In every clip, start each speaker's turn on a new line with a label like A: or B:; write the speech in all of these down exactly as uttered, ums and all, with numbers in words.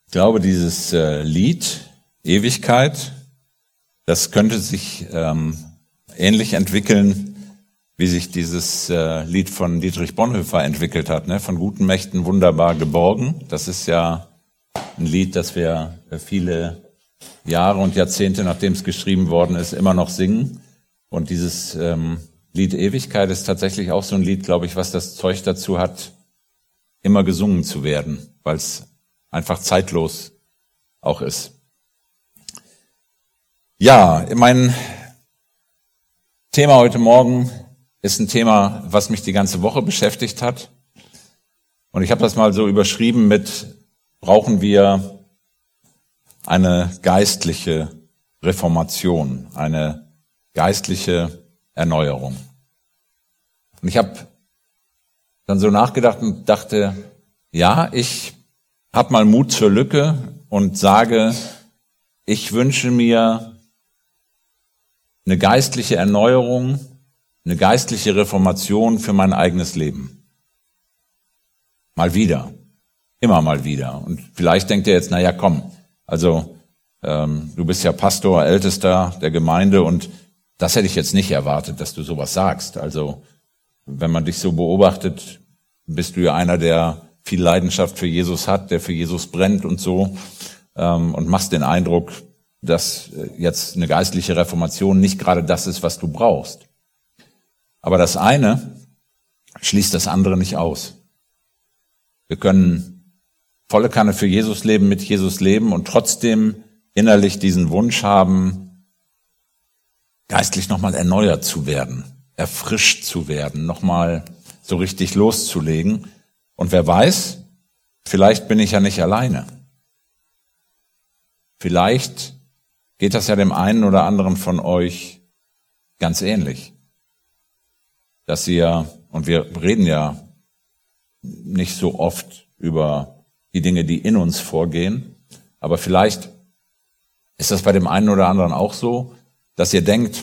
A: Ich glaube, dieses äh, Lied Ewigkeit, das könnte sich ähm, ähnlich entwickeln, wie sich dieses äh, Lied von Dietrich Bonhoeffer entwickelt hat, ne? Von guten Mächten wunderbar geborgen. Das ist ja ein Lied, das wir viele Jahre und Jahrzehnte, nachdem es geschrieben worden ist, immer noch singen. Und dieses ähm, Lied Ewigkeit ist tatsächlich auch so ein Lied, glaube ich, was das Zeug dazu hat, immer gesungen zu werden, weil es einfach zeitlos auch ist. Ja, mein Thema heute Morgen ist ein Thema, was mich die ganze Woche beschäftigt hat. Und ich habe das mal so überschrieben mit, brauchen wir eine geistliche Reformation, eine geistliche Erneuerung. Und ich habe dann so nachgedacht und dachte, ja, ich habe mal Mut zur Lücke und sage, ich wünsche mir eine geistliche Erneuerung, eine geistliche Reformation für mein eigenes Leben. Mal wieder, immer mal wieder. Und vielleicht denkt ihr jetzt, na ja, komm, also ähm, du bist ja Pastor, Ältester der Gemeinde und das hätte ich jetzt nicht erwartet, dass du sowas sagst. Also wenn man dich so beobachtet, bist du ja einer, der viel Leidenschaft für Jesus hat, der für Jesus brennt und so ähm, und machst den Eindruck, dass jetzt eine geistliche Reformation nicht gerade das ist, was du brauchst. Aber das eine schließt das andere nicht aus. Wir können volle Kanne für Jesus leben, mit Jesus leben und trotzdem innerlich diesen Wunsch haben, geistlich nochmal erneuert zu werden, erfrischt zu werden, nochmal so richtig loszulegen. Und wer weiß, vielleicht bin ich ja nicht alleine. Vielleicht geht das ja dem einen oder anderen von euch ganz ähnlich. Dass ihr, und wir reden ja nicht so oft über die Dinge, die in uns vorgehen, aber vielleicht ist das bei dem einen oder anderen auch so, dass ihr denkt,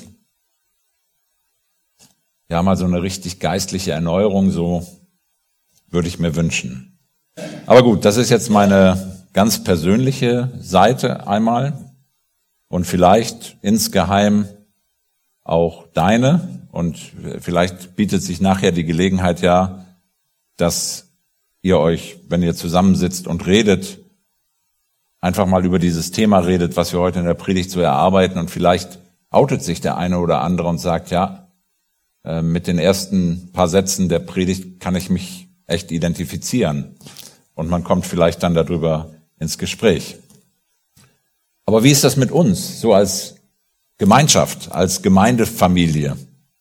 A: ja, mal so eine richtig geistliche Erneuerung, so würde ich mir wünschen. Aber gut, das ist jetzt meine ganz persönliche Seite einmal und vielleicht insgeheim auch deine und vielleicht bietet sich nachher die Gelegenheit ja, dass ihr euch, wenn ihr zusammensitzt und redet, einfach mal über dieses Thema redet, was wir heute in der Predigt so erarbeiten und vielleicht outet sich der eine oder andere und sagt, ja, mit den ersten paar Sätzen der Predigt kann ich mich echt identifizieren und man kommt vielleicht dann darüber ins Gespräch. Aber wie ist das mit uns, so als Gemeinschaft, als Gemeindefamilie,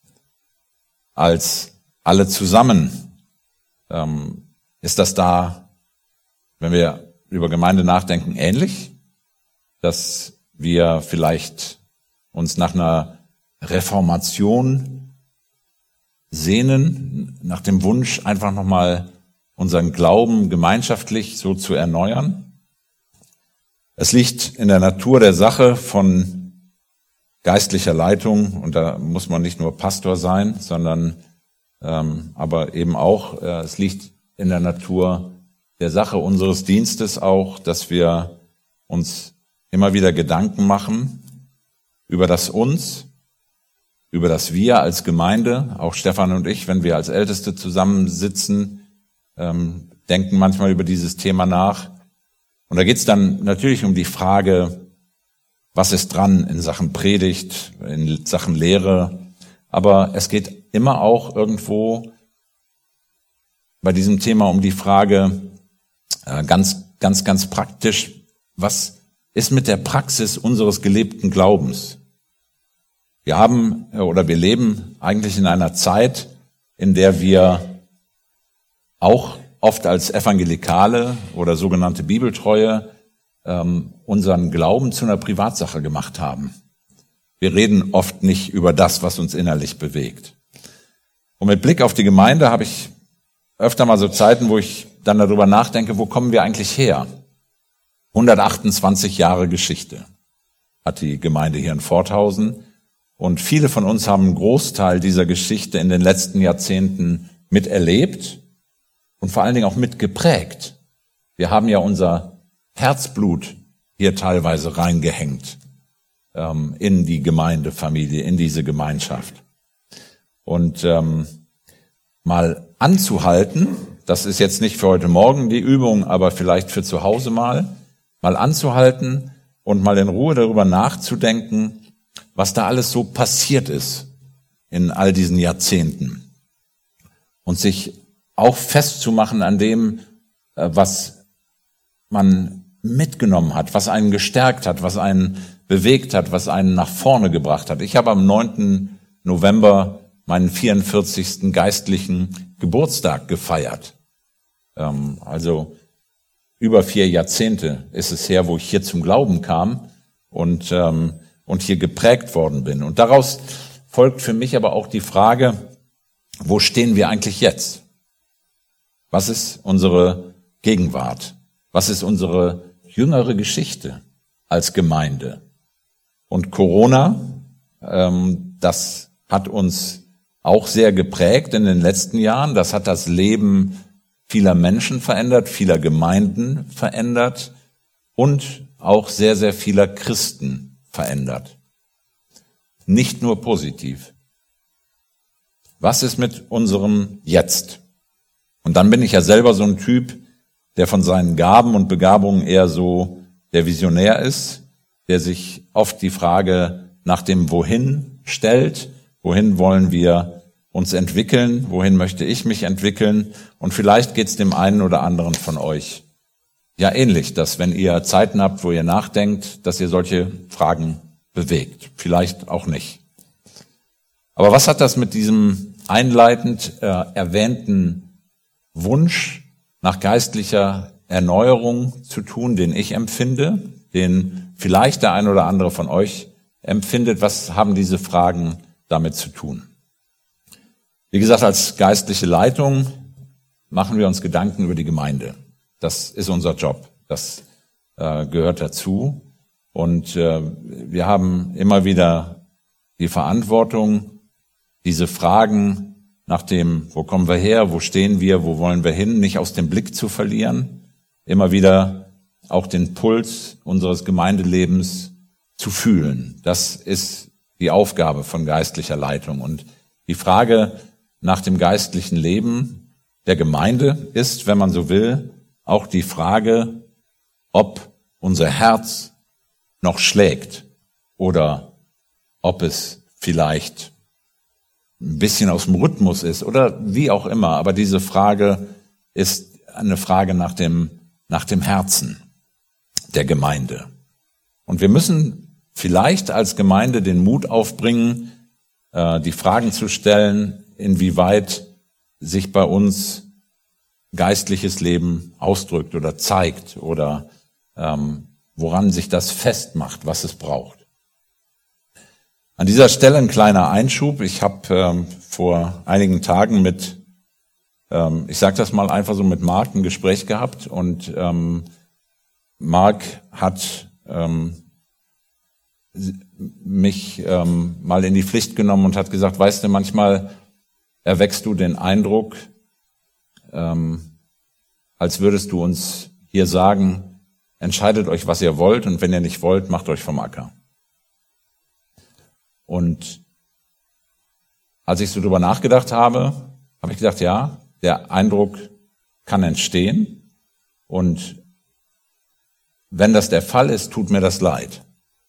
A: als alle zusammen? Ähm, ist das da, wenn wir über Gemeinde nachdenken, ähnlich? Dass wir vielleicht uns nach einer Reformation sehnen, nach dem Wunsch, einfach nochmal unseren Glauben gemeinschaftlich so zu erneuern? Es liegt in der Natur der Sache von geistlicher Leitung, und da muss man nicht nur Pastor sein, sondern ähm, aber eben auch, äh, es liegt in der Natur der Sache unseres Dienstes auch, dass wir uns immer wieder Gedanken machen über das Uns, über das Wir als Gemeinde, auch Stefan und ich, wenn wir als Älteste zusammensitzen, ähm, denken manchmal über dieses Thema nach. Und da geht es dann natürlich um die Frage, was ist dran in Sachen Predigt, in Sachen Lehre. Aber es geht immer auch irgendwo bei diesem Thema um die Frage, äh, ganz, ganz, ganz praktisch, was ist mit der Praxis unseres gelebten Glaubens? Wir haben oder wir leben eigentlich in einer Zeit, in der wir auch oft als Evangelikale oder sogenannte Bibeltreue ähm, unseren Glauben zu einer Privatsache gemacht haben. Wir reden oft nicht über das, was uns innerlich bewegt. Und mit Blick auf die Gemeinde habe ich öfter mal so Zeiten, wo ich dann darüber nachdenke, wo kommen wir eigentlich her? hundertachtundzwanzig Jahre Geschichte hat die Gemeinde hier in Forthausen. Und viele von uns haben einen Großteil dieser Geschichte in den letzten Jahrzehnten miterlebt und vor allen Dingen auch mitgeprägt. Wir haben ja unser Herzblut hier teilweise reingehängt ähm, in die Gemeindefamilie, in diese Gemeinschaft. Und ähm, mal anzuhalten, das ist jetzt nicht für heute Morgen die Übung, aber vielleicht für zu Hause mal, mal anzuhalten und mal in Ruhe darüber nachzudenken, was da alles so passiert ist in all diesen Jahrzehnten. Und sich auch festzumachen an dem, was man mitgenommen hat, was einen gestärkt hat, was einen bewegt hat, was einen nach vorne gebracht hat. Ich habe am neunten November meinen vierundvierzigsten geistlichen Geburtstag gefeiert. Ähm, also über vier Jahrzehnte ist es her, wo ich hier zum Glauben kam und, ähm, und hier geprägt worden bin. Und daraus folgt für mich aber auch die Frage, wo stehen wir eigentlich jetzt? Was ist unsere Gegenwart? Was ist unsere jüngere Geschichte als Gemeinde? Und Corona, ähm, das hat uns auch sehr geprägt in den letzten Jahren. Das hat das Leben vieler Menschen verändert, vieler Gemeinden verändert und auch sehr, sehr vieler Christen verändert. Nicht nur positiv. Was ist mit unserem Jetzt? Und dann bin ich ja selber so ein Typ, der von seinen Gaben und Begabungen eher so der Visionär ist, der sich oft die Frage nach dem Wohin stellt. Wohin wollen wir uns entwickeln? Wohin möchte ich mich entwickeln? Und vielleicht geht es dem einen oder anderen von euch ja ähnlich, dass wenn ihr Zeiten habt, wo ihr nachdenkt, dass ihr solche Fragen bewegt. Vielleicht auch nicht. Aber was hat das mit diesem einleitend äh, erwähnten Wunsch nach geistlicher Erneuerung zu tun, den ich empfinde, den vielleicht der ein oder andere von euch empfindet? Was haben diese Fragen damit zu tun? Wie gesagt, als geistliche Leitung machen wir uns Gedanken über die Gemeinde. Das ist unser Job. Das äh, gehört dazu. Und äh, wir haben immer wieder die Verantwortung, diese Fragen nach dem, wo kommen wir her, wo stehen wir, wo wollen wir hin, nicht aus dem Blick zu verlieren. Immer wieder auch den Puls unseres Gemeindelebens zu fühlen. Das ist die Aufgabe von geistlicher Leitung. Und die Frage nach dem geistlichen Leben der Gemeinde ist, wenn man so will, auch die Frage, ob unser Herz noch schlägt oder ob es vielleicht ein bisschen aus dem Rhythmus ist oder wie auch immer. Aber diese Frage ist eine Frage nach dem, nach dem Herzen der Gemeinde. Und wir müssen vielleicht als Gemeinde den Mut aufbringen, die Fragen zu stellen, inwieweit sich bei uns geistliches Leben ausdrückt oder zeigt oder ähm, woran sich das festmacht, was es braucht. An dieser Stelle ein kleiner Einschub. Ich habe ähm, vor einigen Tagen mit, ähm, ich sage das mal einfach so, mit Marc ein Gespräch gehabt und ähm, Marc hat ähm, mich ähm, mal in die Pflicht genommen und hat gesagt, weißt du, manchmal erweckst du den Eindruck, ähm, als würdest du uns hier sagen, entscheidet euch, was ihr wollt, und wenn ihr nicht wollt, macht euch vom Acker. Und als ich so drüber nachgedacht habe, habe ich gedacht, ja, der Eindruck kann entstehen, und wenn das der Fall ist, tut mir das leid.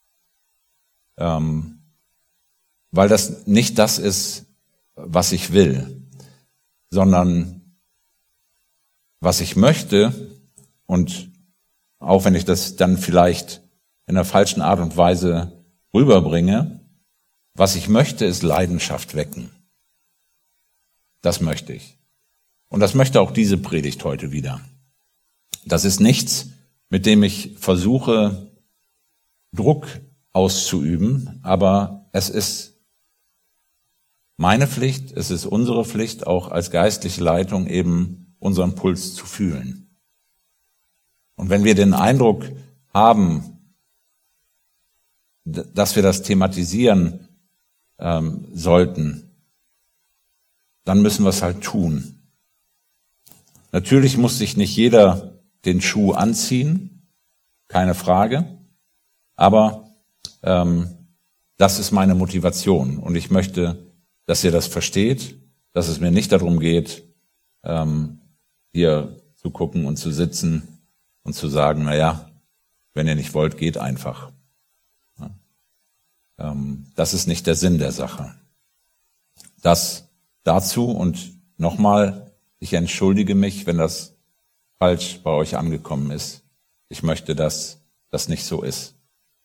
A: Ähm, weil das nicht das ist, was ich will, sondern was ich möchte, und auch wenn ich das dann vielleicht in einer falschen Art und Weise rüberbringe, was ich möchte, ist Leidenschaft wecken. Das möchte ich. Und das möchte auch diese Predigt heute wieder. Das ist nichts, mit dem ich versuche, Druck auszuüben, aber es ist meine Pflicht, es ist unsere Pflicht, auch als geistliche Leitung eben unseren Puls zu fühlen. Und wenn wir den Eindruck haben, dass wir das thematisieren ähm, sollten, dann müssen wir es halt tun. Natürlich muss sich nicht jeder den Schuh anziehen, keine Frage. Aber ähm, das ist meine Motivation. Und ich möchte, dass ihr das versteht, dass es mir nicht darum geht, ähm, hier zu gucken und zu sitzen und zu sagen, na ja, wenn ihr nicht wollt, geht einfach. Ja. Ähm, das ist nicht der Sinn der Sache. Das dazu und nochmal, ich entschuldige mich, wenn das falsch bei euch angekommen ist. Ich möchte, dass das nicht so ist.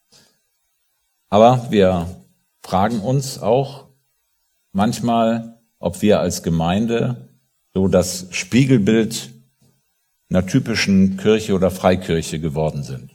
A: Aber wir fragen uns auch manchmal, ob wir als Gemeinde so das Spiegelbild einer typischen Kirche oder Freikirche geworden sind.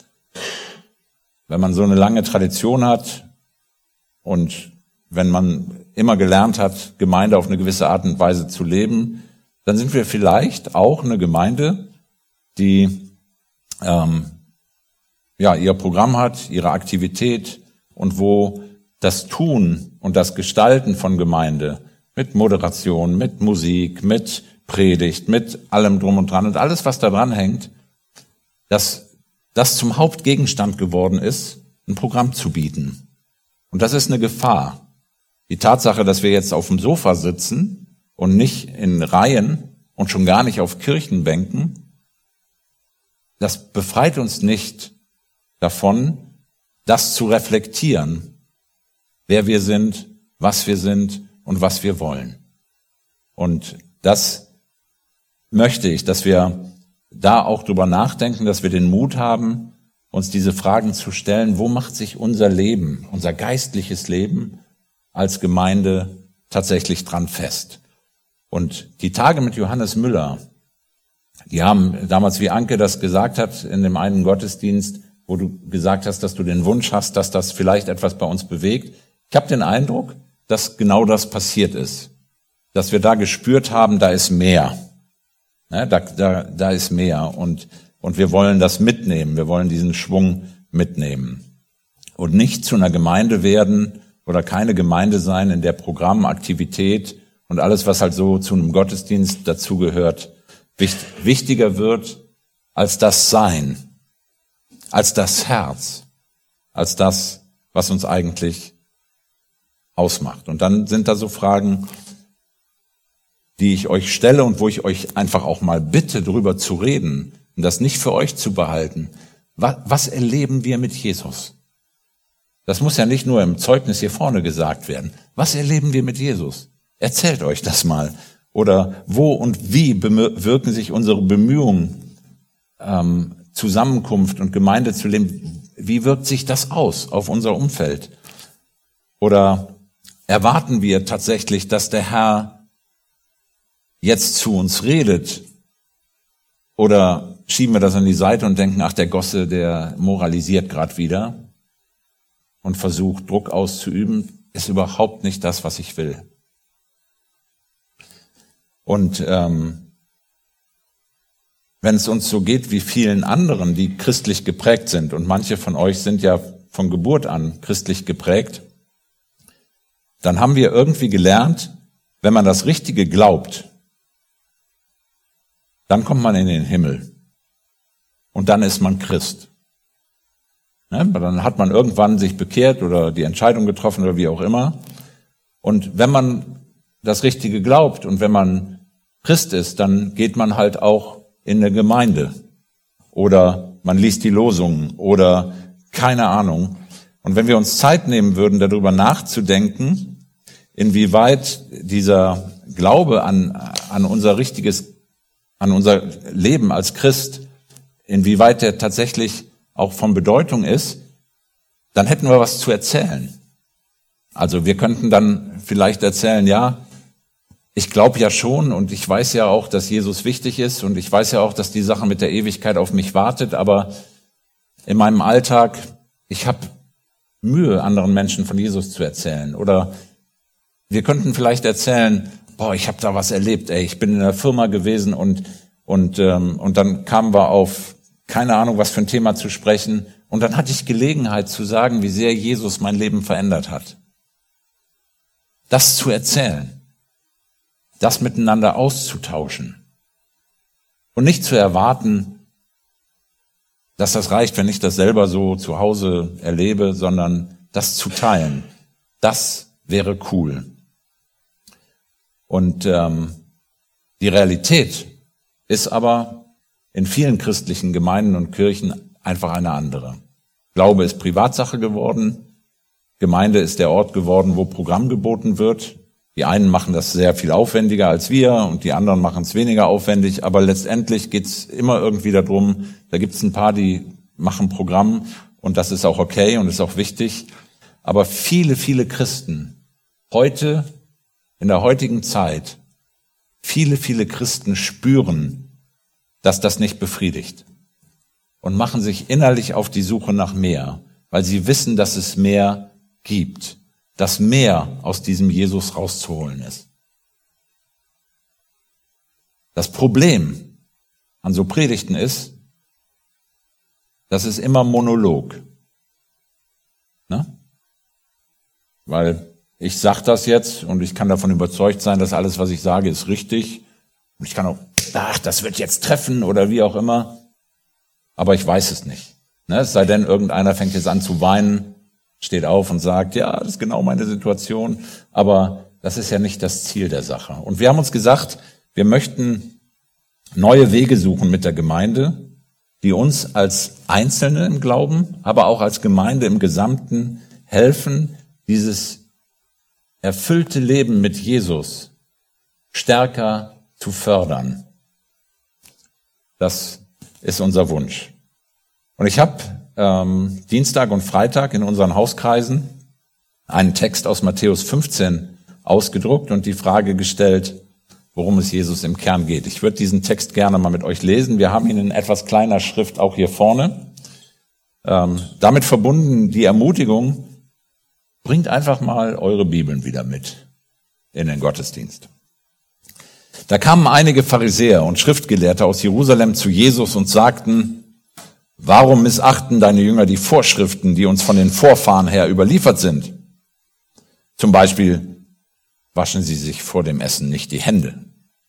A: Wenn man so eine lange Tradition hat und wenn man immer gelernt hat, Gemeinde auf eine gewisse Art und Weise zu leben, dann sind wir vielleicht auch eine Gemeinde, die ähm, ja ihr Programm hat, ihre Aktivität und wo das Tun und das Gestalten von Gemeinde mit Moderation, mit Musik, mit Predigt, mit allem drum und dran und alles, was da dran hängt, dass das zum Hauptgegenstand geworden ist, ein Programm zu bieten. Und das ist eine Gefahr. Die Tatsache, dass wir jetzt auf dem Sofa sitzen und nicht in Reihen und schon gar nicht auf Kirchenbänken, das befreit uns nicht davon, das zu reflektieren, wer wir sind, was wir sind und was wir wollen. Und das möchte ich, dass wir da auch drüber nachdenken, dass wir den Mut haben, uns diese Fragen zu stellen, wo macht sich unser Leben, unser geistliches Leben als Gemeinde tatsächlich dran fest. Und die Tage mit Johannes Müller, die haben damals, wie Anke das gesagt hat, in dem einen Gottesdienst, wo du gesagt hast, dass du den Wunsch hast, dass das vielleicht etwas bei uns bewegt. Ich habe den Eindruck, dass genau das passiert ist. Dass wir da gespürt haben, da ist mehr. Ne, da, da, da ist mehr. Und, und wir wollen das mitnehmen. Wir wollen diesen Schwung mitnehmen. Und nicht zu einer Gemeinde werden oder keine Gemeinde sein, in der Programm, Aktivität und alles, was halt so zu einem Gottesdienst dazugehört, wichtiger wird als das Sein, als das Herz, als das, was uns eigentlich ausmacht. Und dann sind da so Fragen, die ich euch stelle und wo ich euch einfach auch mal bitte, drüber zu reden und das nicht für euch zu behalten. Was, was erleben wir mit Jesus? Das muss ja nicht nur im Zeugnis hier vorne gesagt werden. Was erleben wir mit Jesus? Erzählt euch das mal. Oder wo und wie wirken sich unsere Bemühungen, ähm, Zusammenkunft und Gemeinde zu leben, wie wirkt sich das aus auf unser Umfeld? Oder erwarten wir tatsächlich, dass der Herr jetzt zu uns redet? Oder schieben wir das an die Seite und denken, ach, der Gosse, der moralisiert gerade wieder und versucht, Druck auszuüben, ist überhaupt nicht das, was ich will. Und ähm, wenn es uns so geht wie vielen anderen, die christlich geprägt sind, und manche von euch sind ja von Geburt an christlich geprägt, dann haben wir irgendwie gelernt, wenn man das Richtige glaubt, dann kommt man in den Himmel. Und dann ist man Christ. Ne? Dann hat man irgendwann sich bekehrt oder die Entscheidung getroffen oder wie auch immer. Und wenn man das Richtige glaubt und wenn man Christ ist, dann geht man halt auch in eine Gemeinde. Oder man liest die Losungen oder keine Ahnung. Und wenn wir uns Zeit nehmen würden, darüber nachzudenken, inwieweit dieser Glaube an, an unser richtiges, an unser Leben als Christ, inwieweit der tatsächlich auch von Bedeutung ist, dann hätten wir was zu erzählen. Also wir könnten dann vielleicht erzählen, ja, ich glaube ja schon und ich weiß ja auch, dass Jesus wichtig ist und ich weiß ja auch, dass die Sache mit der Ewigkeit auf mich wartet, aber in meinem Alltag, ich habe Mühe, anderen Menschen von Jesus zu erzählen. Oder wir könnten vielleicht erzählen, boah, ich habe da was erlebt, ey, ich bin in der Firma gewesen und und ähm, und dann kamen wir auf keine Ahnung, was für ein Thema zu sprechen und dann hatte ich Gelegenheit zu sagen, wie sehr Jesus mein Leben verändert hat. Das zu erzählen. Das miteinander auszutauschen und nicht zu erwarten, dass das reicht, wenn ich das selber so zu Hause erlebe, sondern das zu teilen, das wäre cool. Und ähm, die Realität ist aber in vielen christlichen Gemeinden und Kirchen einfach eine andere. Glaube ist Privatsache geworden. Gemeinde ist der Ort geworden, wo Programm geboten wird. Die einen machen das sehr viel aufwendiger als wir und die anderen machen es weniger aufwendig. Aber letztendlich geht's immer irgendwie darum, da gibt's ein paar, die machen Programm und das ist auch okay und ist auch wichtig. Aber viele, viele Christen heute, in der heutigen Zeit, viele, viele Christen spüren, dass das nicht befriedigt und machen sich innerlich auf die Suche nach mehr, weil sie wissen, dass es mehr gibt, dass mehr aus diesem Jesus rauszuholen ist. Das Problem an so Predigten ist, das ist immer Monolog. Ne? Weil ich sage das jetzt und ich kann davon überzeugt sein, dass alles, was ich sage, ist richtig. Und ich kann auch, ach, das wird jetzt treffen oder wie auch immer. Aber ich weiß es nicht. Ne? Es sei denn, irgendeiner fängt jetzt an zu weinen, steht auf und sagt, ja, das ist genau meine Situation. Aber das ist ja nicht das Ziel der Sache. Und wir haben uns gesagt, wir möchten neue Wege suchen mit der Gemeinde, die uns als Einzelne im Glauben, aber auch als Gemeinde im Gesamten helfen, dieses erfüllte Leben mit Jesus stärker zu fördern. Das ist unser Wunsch. Und ich habe ähm, Dienstag und Freitag in unseren Hauskreisen einen Text aus Matthäus fünfzehn ausgedruckt und die Frage gestellt, worum es Jesus im Kern geht. Ich würde diesen Text gerne mal mit euch lesen. Wir haben ihn in etwas kleiner Schrift auch hier vorne. Ähm, damit verbunden die Ermutigung, bringt einfach mal eure Bibeln wieder mit in den Gottesdienst. Da kamen einige Pharisäer und Schriftgelehrte aus Jerusalem zu Jesus und sagten, warum missachten deine Jünger die Vorschriften, die uns von den Vorfahren her überliefert sind? Zum Beispiel waschen sie sich vor dem Essen nicht die Hände.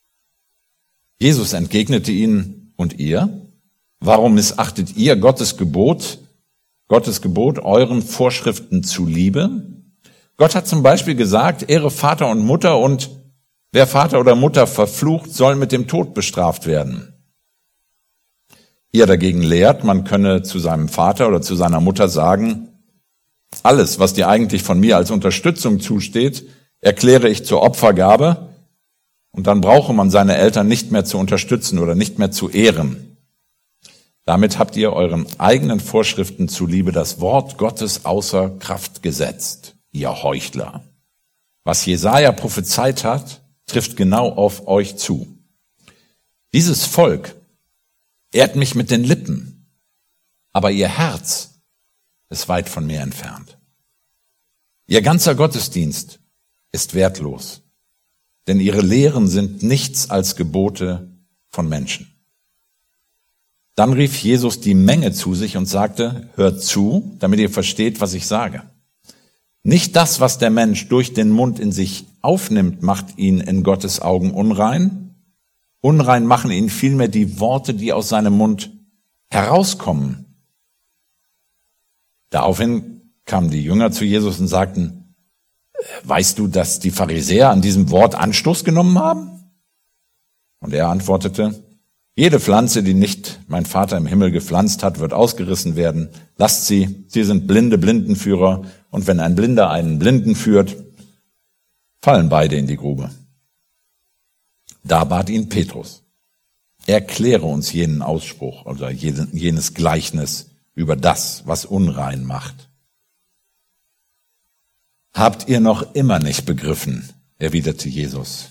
A: Jesus entgegnete ihnen, und ihr? Warum missachtet ihr Gottes Gebot, Gottes Gebot euren Vorschriften zuliebe? Gott hat zum Beispiel gesagt, ehre Vater und Mutter, und wer Vater oder Mutter verflucht, soll mit dem Tod bestraft werden. Ihr dagegen lehrt, man könne zu seinem Vater oder zu seiner Mutter sagen, alles, was dir eigentlich von mir als Unterstützung zusteht, erkläre ich zur Opfergabe, und dann brauche man seine Eltern nicht mehr zu unterstützen oder nicht mehr zu ehren. Damit habt ihr euren eigenen Vorschriften zuliebe das Wort Gottes außer Kraft gesetzt, ihr Heuchler. Was Jesaja prophezeit hat, trifft genau auf euch zu. Dieses Volk ehrt mich mit den Lippen, aber ihr Herz ist weit von mir entfernt. Ihr ganzer Gottesdienst ist wertlos, denn ihre Lehren sind nichts als Gebote von Menschen. Dann rief Jesus die Menge zu sich und sagte, hört zu, damit ihr versteht, was ich sage. Nicht das, was der Mensch durch den Mund in sich aufnimmt, macht ihn in Gottes Augen unrein. Unrein machen ihn vielmehr die Worte, die aus seinem Mund herauskommen. Daraufhin kamen die Jünger zu Jesus und sagten, weißt du, dass die Pharisäer an diesem Wort Anstoß genommen haben? Und er antwortete, jede Pflanze, die nicht mein Vater im Himmel gepflanzt hat, wird ausgerissen werden. Lasst sie, sie sind blinde Blindenführer. Und wenn ein Blinder einen Blinden führt, fallen beide in die Grube. Da bat ihn Petrus, erkläre uns jenen Ausspruch oder jenes Gleichnis über das, was unrein macht. Habt ihr noch immer nicht begriffen, erwiderte Jesus.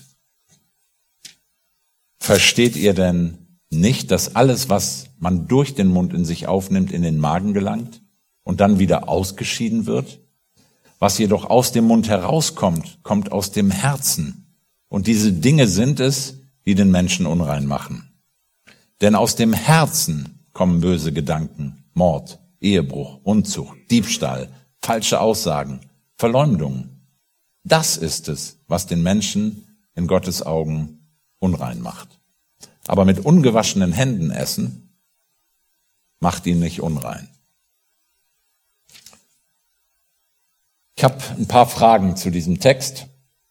A: Versteht ihr denn nicht, dass alles, was man durch den Mund in sich aufnimmt, in den Magen gelangt und dann wieder ausgeschieden wird? Was jedoch aus dem Mund herauskommt, kommt aus dem Herzen. Und diese Dinge sind es, die den Menschen unrein machen. Denn aus dem Herzen kommen böse Gedanken, Mord, Ehebruch, Unzucht, Diebstahl, falsche Aussagen, Verleumdungen. Das ist es, was den Menschen in Gottes Augen unrein macht. Aber mit ungewaschenen Händen essen, macht ihn nicht unrein. Ich habe ein paar Fragen zu diesem Text.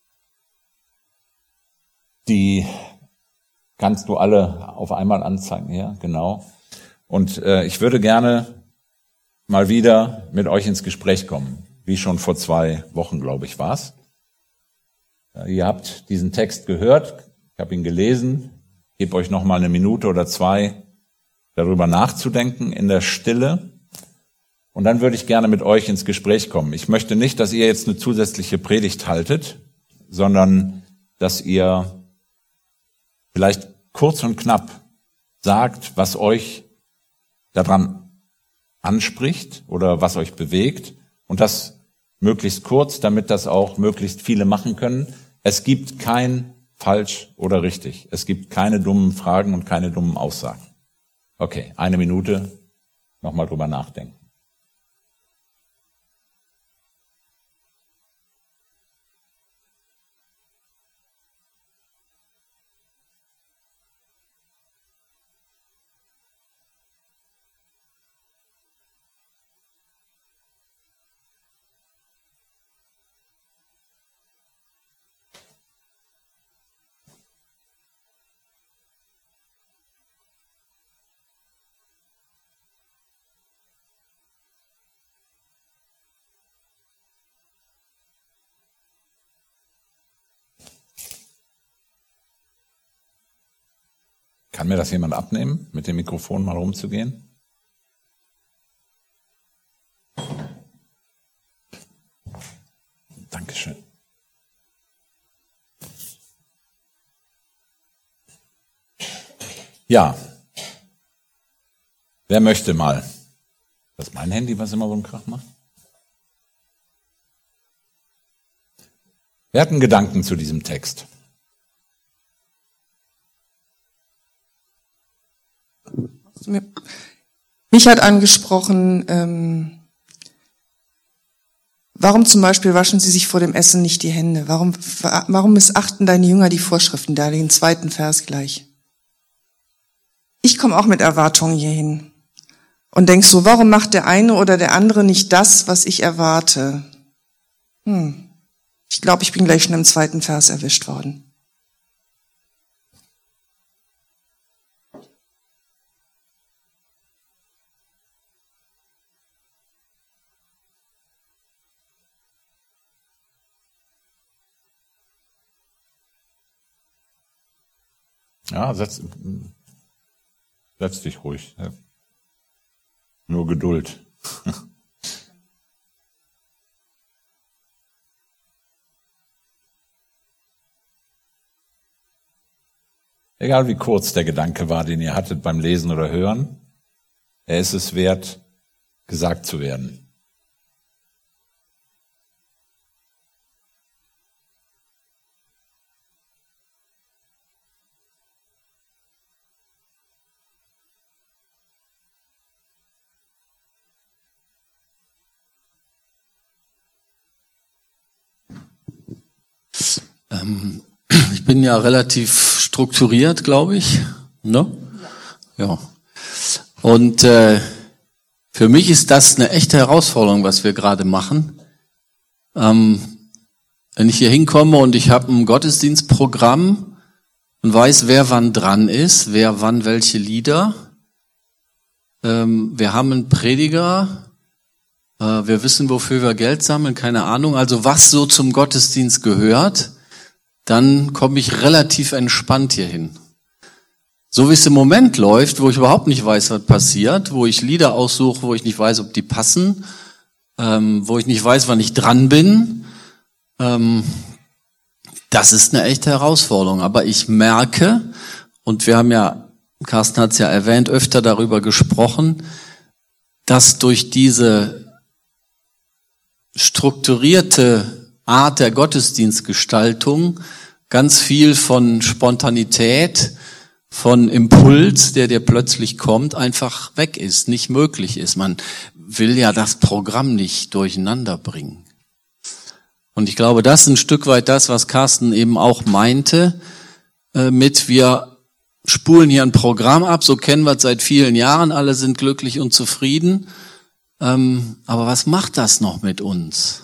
A: Die kannst du alle auf einmal anzeigen, ja, genau. Und äh, ich würde gerne mal wieder mit euch ins Gespräch kommen, wie schon vor zwei Wochen, glaube ich, war's. Ja, ihr habt diesen Text gehört, ich habe ihn gelesen, ich gebe euch noch mal eine Minute oder zwei, darüber nachzudenken in der Stille. Und dann würde ich gerne mit euch ins Gespräch kommen. Ich möchte nicht, dass ihr jetzt eine zusätzliche Predigt haltet, sondern dass ihr vielleicht kurz und knapp sagt, was euch daran anspricht oder was euch bewegt und das möglichst kurz, damit das auch möglichst viele machen können. Es gibt kein falsch oder richtig. Es gibt keine dummen Fragen und keine dummen Aussagen. Okay, eine Minute, nochmal drüber nachdenken. Kann mir das jemand abnehmen, mit dem Mikrofon mal rumzugehen? Dankeschön. Ja, wer möchte mal? Das ist mein Handy, was immer so einen Krach macht. Wer hat einen Gedanken zu diesem Text?
B: Mich hat angesprochen, ähm, warum zum Beispiel waschen sie sich vor dem Essen nicht die Hände? Warum, warum missachten deine Jünger die Vorschriften? Da den zweiten Vers gleich. Ich komme auch mit Erwartungen hierhin und denk so, warum macht der eine oder der andere nicht das, was ich erwarte? Hm. Ich glaube, ich bin gleich schon im zweiten Vers erwischt worden.
A: Ja, setz, setz dich ruhig. Nur Geduld. Egal wie kurz der Gedanke war, den ihr hattet beim Lesen oder Hören, er ist es wert, gesagt zu werden.
C: Ähm, ich bin ja relativ strukturiert, glaube ich. Ne? Ja. Und äh, für mich ist das eine echte Herausforderung, was wir gerade machen. Ähm, wenn ich hier hinkomme und ich habe ein Gottesdienstprogramm und weiß, wer wann dran ist, wer wann welche Lieder. Ähm, wir haben einen Prediger. Äh, wir wissen, wofür wir Geld sammeln, keine Ahnung. Also was so zum Gottesdienst gehört, dann komme ich relativ entspannt hier hin. So wie es im Moment läuft, wo ich überhaupt nicht weiß, was passiert, wo ich Lieder aussuche, wo ich nicht weiß, ob die passen, ähm, wo ich nicht weiß, wann ich dran bin, ähm, das ist eine echte Herausforderung. Aber ich merke, und wir haben ja, Carsten hat es ja erwähnt, öfter darüber gesprochen, dass durch diese strukturierte Art der Gottesdienstgestaltung ganz viel von Spontanität, von Impuls, der dir plötzlich kommt, einfach weg ist, nicht möglich ist. Man will ja das Programm nicht durcheinander bringen. Und ich glaube, das ist ein Stück weit das, was Carsten eben auch meinte, äh, mit wir spulen hier ein Programm ab, so kennen wir es seit vielen Jahren, alle sind glücklich und zufrieden. Ähm, aber was macht das noch mit uns?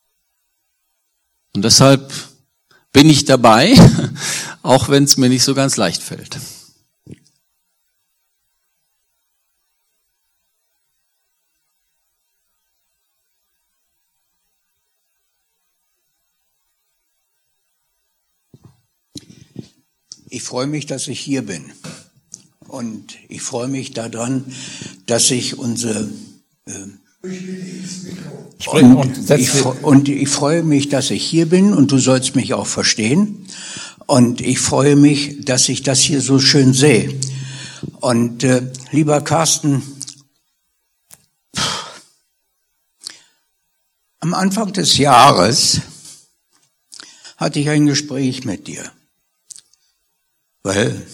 C: Und deshalb bin ich dabei, auch wenn es mir nicht so ganz leicht fällt.
D: Ich freue mich, dass ich hier bin. Und ich freue mich daran, dass ich unsere äh, und, und, ich, und ich freue mich, dass ich hier bin und du sollst mich auch verstehen. Und ich freue mich, dass ich das hier so schön sehe. Und äh, lieber Carsten, pff, am Anfang des Jahres hatte ich ein Gespräch mit dir. Weil,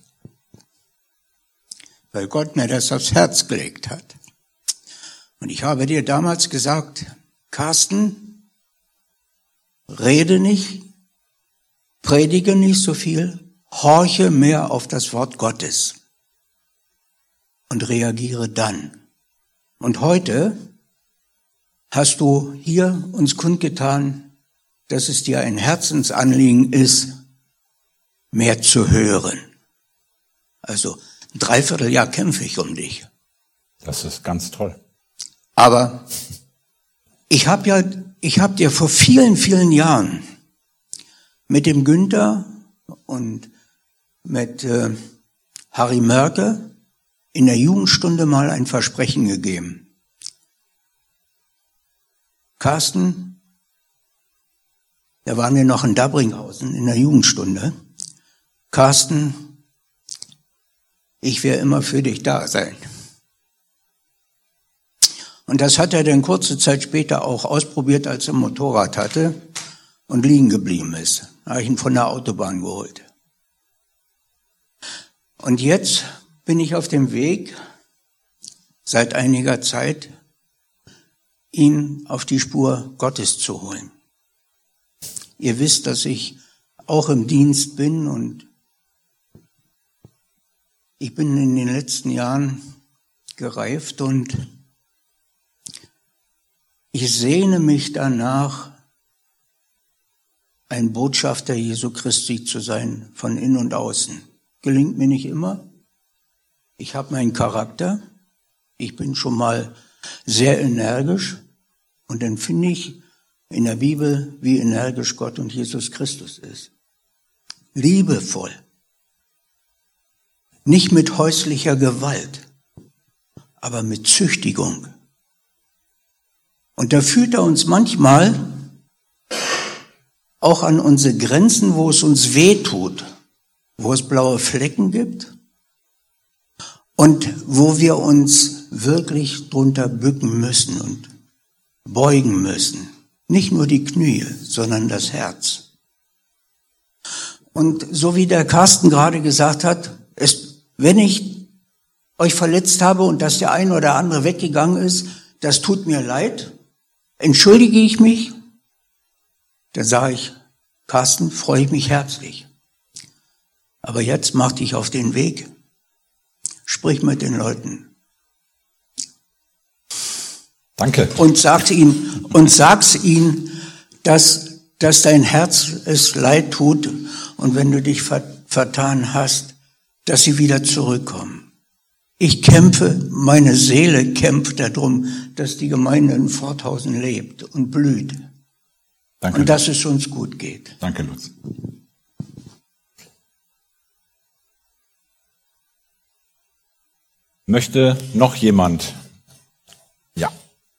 D: weil Gott mir das aufs Herz gelegt hat. Und ich habe dir damals gesagt, Carsten, rede nicht, predige nicht so viel, horche mehr auf das Wort Gottes und reagiere dann. Und heute hast du hier uns kundgetan, dass es dir ein Herzensanliegen ist, mehr zu hören. Also ein Dreivierteljahr kämpfe ich um dich.
A: Das ist ganz toll.
D: Aber ich habe ja, ich habe dir vor vielen, vielen Jahren mit dem Günther und mit äh, Harry Mörke in der Jugendstunde mal ein Versprechen gegeben. Carsten, da waren wir noch in Dabringhausen in der Jugendstunde. Carsten, ich werde immer für dich da sein. Und das hat er dann kurze Zeit später auch ausprobiert, als er ein Motorrad hatte und liegen geblieben ist. Da habe ich ihn von der Autobahn geholt. Und jetzt bin ich auf dem Weg, seit einiger Zeit, ihn auf die Spur Gottes zu holen. Ihr wisst, dass ich auch im Dienst bin und ich bin in den letzten Jahren gereift und ich sehne mich danach, ein Botschafter Jesu Christi zu sein, von innen und außen. Gelingt mir nicht immer. Ich habe meinen Charakter. Ich bin schon mal sehr energisch. Und dann finde ich in der Bibel, wie energisch Gott und Jesus Christus ist. Liebevoll. Nicht mit häuslicher Gewalt, aber mit Züchtigung. Und da führt er uns manchmal auch an unsere Grenzen, wo es uns weh tut, wo es blaue Flecken gibt und wo wir uns wirklich drunter bücken müssen und beugen müssen. Nicht nur die Knie, sondern das Herz. Und so wie der Carsten gerade gesagt hat, es, wenn ich euch verletzt habe und dass der ein oder andere weggegangen ist, das tut mir leid, entschuldige ich mich, dann sage ich, Carsten, freue ich mich herzlich. Aber jetzt mach dich auf den Weg. Sprich mit den Leuten.
A: Danke.
D: Und sag's ihnen, und sag's ihnen, dass, dass dein Herz es leid tut und wenn du dich vertan hast, dass sie wieder zurückkommen. Ich kämpfe, meine Seele kämpft darum, dass die Gemeinde in Forthausen lebt und blüht.
A: Danke.
D: Und dass es uns gut geht.
A: Danke, Lutz. Möchte noch jemand? Ja.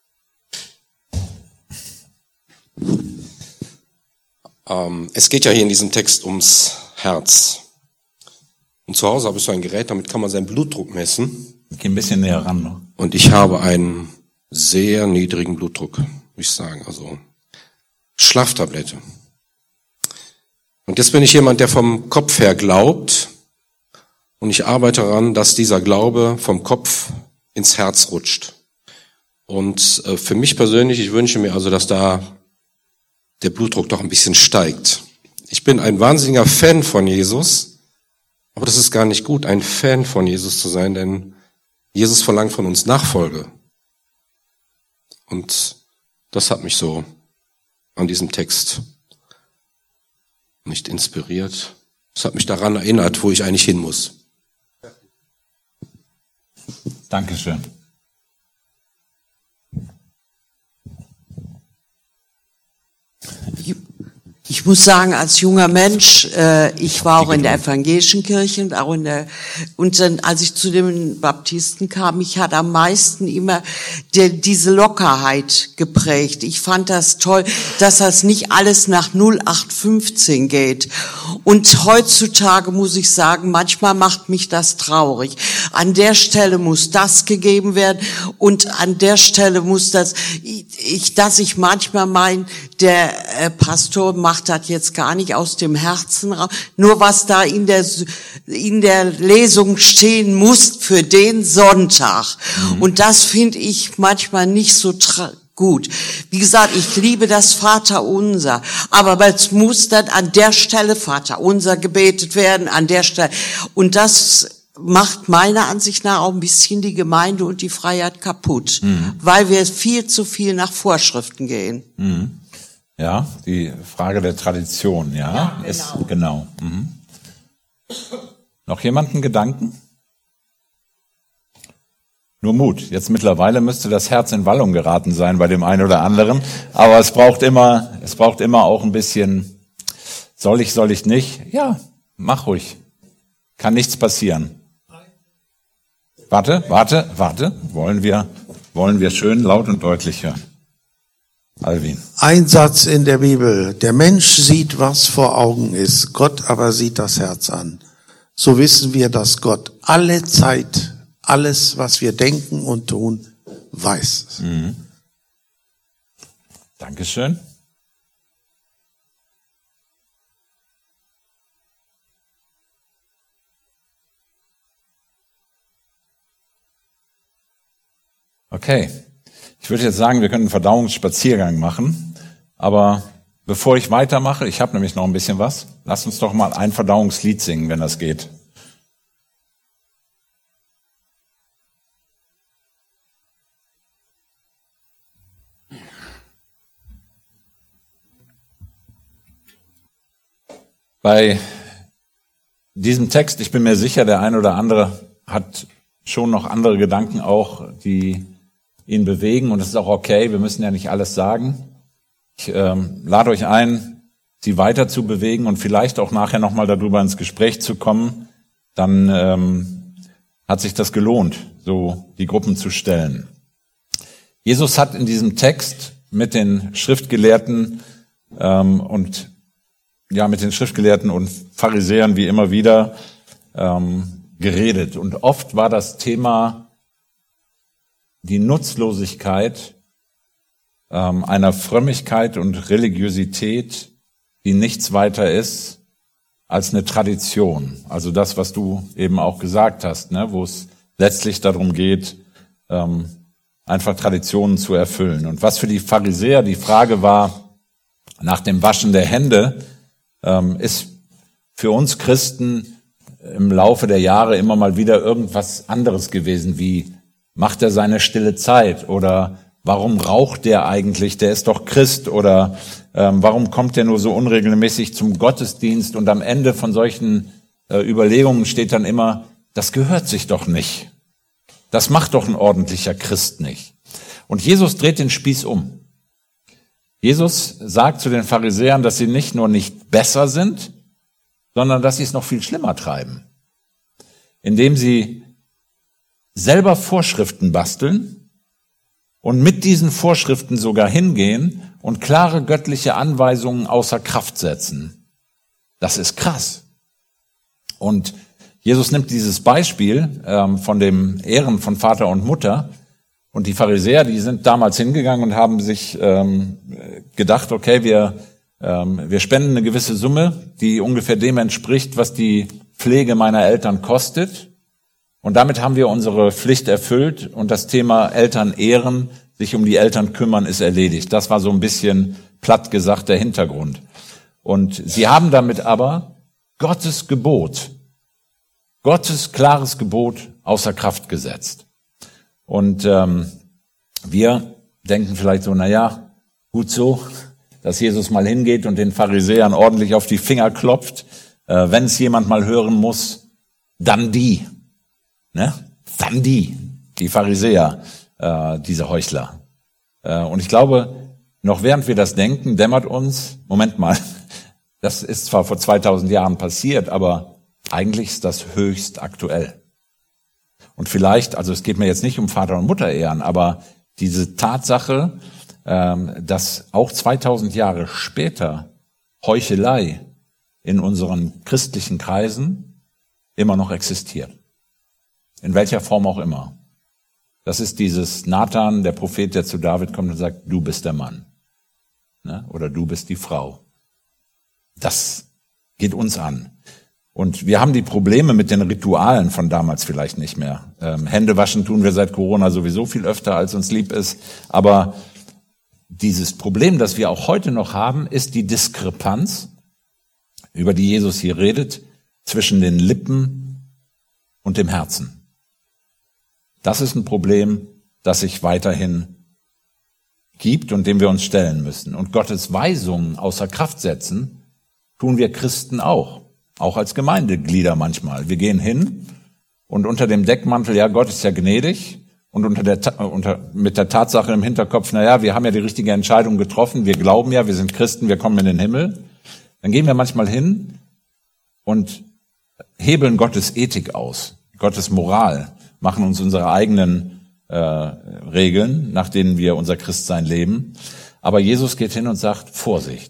E: Ähm, es geht ja hier in diesem Text ums Herz. Und zu Hause habe ich so ein Gerät, damit kann man seinen Blutdruck messen.
A: Ich gehe ein bisschen näher ran. Ne?
E: Und ich habe einen sehr niedrigen Blutdruck, muss ich sagen. Also Schlaftablette. Und jetzt bin ich jemand, der vom Kopf her glaubt. Und ich arbeite daran, dass dieser Glaube vom Kopf ins Herz rutscht. Und äh, für mich persönlich, ich wünsche mir also, dass da der Blutdruck doch ein bisschen steigt. Ich bin ein wahnsinniger Fan von Jesus. Aber das ist gar nicht gut, ein Fan von Jesus zu sein, denn Jesus verlangt von uns Nachfolge. Und das hat mich so an diesem Text nicht inspiriert. Es hat mich daran erinnert, wo ich eigentlich hin muss.
A: Dankeschön.
F: Ich muss sagen, als junger Mensch, äh, ich war auch in der evangelischen Kirche und auch in der, und dann, als ich zu den Baptisten kam, mich hat am meisten immer der, diese Lockerheit geprägt. Ich fand das toll, dass das nicht alles nach null acht fünfzehn geht. Und heutzutage muss ich sagen, manchmal macht mich das traurig. An der Stelle muss das gegeben werden und an der Stelle muss das, ich, dass ich manchmal mein, der äh, Pastor macht das jetzt gar nicht aus dem Herzen raus, nur was da in der in der Lesung stehen muss für den Sonntag. Mhm. Und das finde ich manchmal nicht so tra- gut. Wie gesagt, ich liebe das Vaterunser, aber es muss dann an der Stelle Vaterunser gebetet werden, an der Stelle. Und das macht meiner Ansicht nach auch ein bisschen die Gemeinde und die Freiheit kaputt, mhm. weil wir viel zu viel nach Vorschriften gehen.
A: Mhm. Ja, die Frage der Tradition, ja,
F: ja genau.
A: ist genau. Mhm. Noch jemanden Gedanken? Nur Mut. Jetzt mittlerweile müsste das Herz in Wallung geraten sein bei dem einen oder anderen, aber es braucht immer, es braucht immer auch ein bisschen. Soll ich, soll ich nicht? Ja, mach ruhig. Kann nichts passieren. Warte, warte, warte. Wollen wir, wollen wir schön laut und deutlich hören. Alvin.
G: Ein Satz in der Bibel. Der Mensch sieht, was vor Augen ist. Gott aber sieht das Herz an. So wissen wir, dass Gott alle Zeit, alles, was wir denken und tun, weiß.
A: Mhm. Dankeschön. Okay. Ich würde jetzt sagen, wir können einen Verdauungsspaziergang machen, aber bevor ich weitermache, ich habe nämlich noch ein bisschen was, lasst uns doch mal ein Verdauungslied singen, wenn das geht. Bei diesem Text, ich bin mir sicher, der ein oder andere hat schon noch andere Gedanken auch, die ihn bewegen, und es ist auch okay, wir müssen ja nicht alles sagen. Ich ähm, lade euch ein, sie weiter zu bewegen und vielleicht auch nachher nochmal darüber ins Gespräch zu kommen. Dann ähm, hat sich das gelohnt, so die Gruppen zu stellen. Jesus hat in diesem Text mit den Schriftgelehrten ähm, und ja mit den Schriftgelehrten und Pharisäern wie immer wieder ähm, geredet. Und oft war das Thema die Nutzlosigkeit ähm, einer Frömmigkeit und Religiosität, die nichts weiter ist als eine Tradition. Also das, was du eben auch gesagt hast, ne, wo es letztlich darum geht, ähm, einfach Traditionen zu erfüllen. Und was für die Pharisäer die Frage war nach dem Waschen der Hände, ähm, ist für uns Christen im Laufe der Jahre immer mal wieder irgendwas anderes gewesen, wie macht er seine stille Zeit oder warum raucht der eigentlich, der ist doch Christ, oder ähm, warum kommt der nur so unregelmäßig zum Gottesdienst, und am Ende von solchen äh, Überlegungen steht dann immer, das gehört sich doch nicht. Das macht doch ein ordentlicher Christ nicht. Und Jesus dreht den Spieß um. Jesus sagt zu den Pharisäern, dass sie nicht nur nicht besser sind, sondern dass sie es noch viel schlimmer treiben, indem sie selber Vorschriften basteln und mit diesen Vorschriften sogar hingehen und klare göttliche Anweisungen außer Kraft setzen. Das ist krass. Und Jesus nimmt dieses Beispiel ähm, von dem Ehren von Vater und Mutter, und die Pharisäer, die sind damals hingegangen und haben sich ähm, gedacht, okay, wir, ähm, wir spenden eine gewisse Summe, die ungefähr dem entspricht, was die Pflege meiner Eltern kostet. Und damit haben wir unsere Pflicht erfüllt, und das Thema Eltern ehren, sich um die Eltern kümmern, ist erledigt. Das war so ein bisschen platt gesagt der Hintergrund. Und sie haben damit aber Gottes Gebot Gottes klares Gebot außer Kraft gesetzt. Und ähm, wir denken vielleicht so, na ja, gut so, dass Jesus mal hingeht und den Pharisäern ordentlich auf die Finger klopft. Äh, wenn es jemand mal hören muss, dann die. Ne? Dann die. Die Pharisäer, äh, diese Heuchler. Äh, und ich glaube, noch während wir das denken, dämmert uns, Moment mal, das ist zwar vor zweitausend Jahren passiert, aber eigentlich ist das höchst aktuell. Und vielleicht, also es geht mir jetzt nicht um Vater- und Mutterehren, aber diese Tatsache, ähm, dass auch zweitausend Jahre später Heuchelei in unseren christlichen Kreisen immer noch existiert. In welcher Form auch immer. Das ist dieses Nathan, der Prophet, der zu David kommt und sagt, du bist der Mann. Ne? Oder du bist die Frau. Das geht uns an. Und wir haben die Probleme mit den Ritualen von damals vielleicht nicht mehr. Ähm, Hände waschen tun wir seit Corona sowieso viel öfter, als uns lieb ist. Aber dieses Problem, das wir auch heute noch haben, ist die Diskrepanz, über die Jesus hier redet, zwischen den Lippen und dem Herzen. Das ist ein Problem, das sich weiterhin gibt und dem wir uns stellen müssen. Und Gottes Weisungen außer Kraft setzen, tun wir Christen auch. Auch als Gemeindeglieder manchmal. Wir gehen hin und unter dem Deckmantel, ja, Gott ist ja gnädig, und unter der, unter, mit der Tatsache im Hinterkopf, na ja, wir haben ja die richtige Entscheidung getroffen, wir glauben ja, wir sind Christen, wir kommen in den Himmel. Dann gehen wir manchmal hin und hebeln Gottes Ethik aus, Gottes Moral, machen uns unsere eigenen äh, Regeln, nach denen wir unser Christsein leben. Aber Jesus geht hin und sagt, Vorsicht.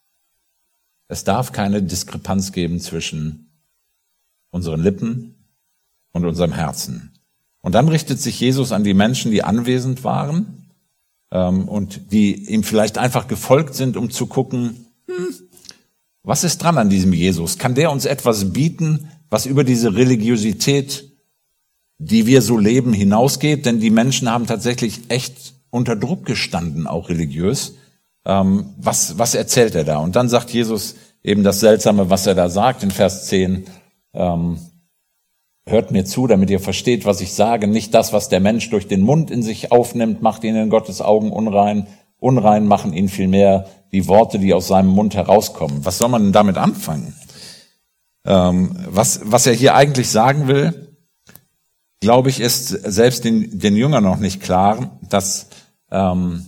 A: Es darf keine Diskrepanz geben zwischen unseren Lippen und unserem Herzen. Und dann richtet sich Jesus an die Menschen, die anwesend waren ähm, und die ihm vielleicht einfach gefolgt sind, um zu gucken, hm, was ist dran an diesem Jesus? Kann der uns etwas bieten, was über diese Religiosität, die wir so leben, hinausgeht? Denn die Menschen haben tatsächlich echt unter Druck gestanden, auch religiös. Ähm, was, was erzählt er da? Und dann sagt Jesus eben das Seltsame, was er da sagt in Vers zehn. Ähm, Hört mir zu, damit ihr versteht, was ich sage. Nicht das, was der Mensch durch den Mund in sich aufnimmt, macht ihn in Gottes Augen unrein. Unrein machen ihn vielmehr die Worte, die aus seinem Mund herauskommen. Was soll man denn damit anfangen? Ähm, was, was er hier eigentlich sagen will, glaube ich, ist selbst den, den Jüngern noch nicht klar, dass, ähm,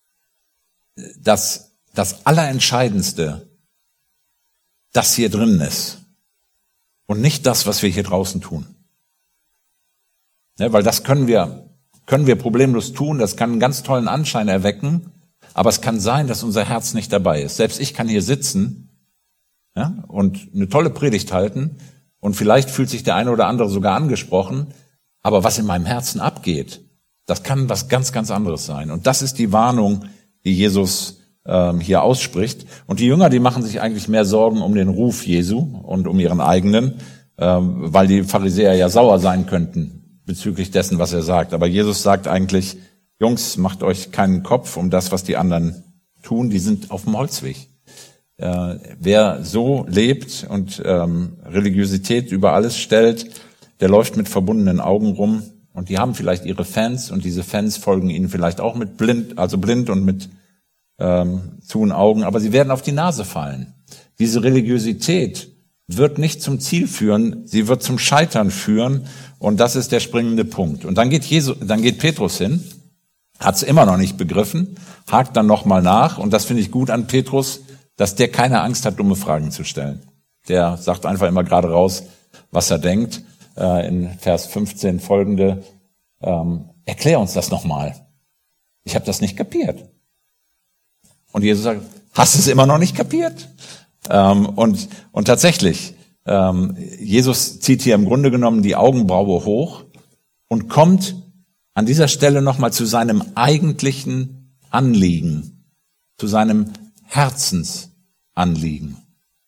A: dass das Allerentscheidendste das hier drin ist. Und nicht das, was wir hier draußen tun. Ja, weil das können wir, können wir problemlos tun, das kann einen ganz tollen Anschein erwecken, aber es kann sein, dass unser Herz nicht dabei ist. Selbst ich kann hier sitzen, ja, und eine tolle Predigt halten und vielleicht fühlt sich der eine oder andere sogar angesprochen, aber was in meinem Herzen abgeht, das kann was ganz, ganz anderes sein. Und das ist die Warnung, die Jesus hier ausspricht. Und die Jünger, die machen sich eigentlich mehr Sorgen um den Ruf Jesu und um ihren eigenen, weil die Pharisäer ja sauer sein könnten bezüglich dessen, was er sagt. Aber Jesus sagt eigentlich, Jungs, macht euch keinen Kopf um das, was die anderen tun. Die sind auf dem Holzweg. Wer so lebt und Religiosität über alles stellt, der läuft mit verbundenen Augen rum. Und die haben vielleicht ihre Fans und diese Fans folgen ihnen vielleicht auch mit blind, also blind und mit Ähm, zu den Augen, aber sie werden auf die Nase fallen. Diese Religiosität wird nicht zum Ziel führen, sie wird zum Scheitern führen, und das ist der springende Punkt. Und dann geht Jesus, dann geht Petrus hin, hat es immer noch nicht begriffen, hakt dann nochmal nach, und das finde ich gut an Petrus, dass der keine Angst hat, dumme Fragen zu stellen. Der sagt einfach immer gerade raus, was er denkt. Äh, in Vers fünfzehn folgende, ähm, erklär uns das nochmal. Ich habe das nicht kapiert. Und Jesus sagt, hast du es immer noch nicht kapiert? Ähm, und, und tatsächlich, ähm, Jesus zieht hier im Grunde genommen die Augenbraue hoch und kommt an dieser Stelle nochmal zu seinem eigentlichen Anliegen, zu seinem Herzensanliegen.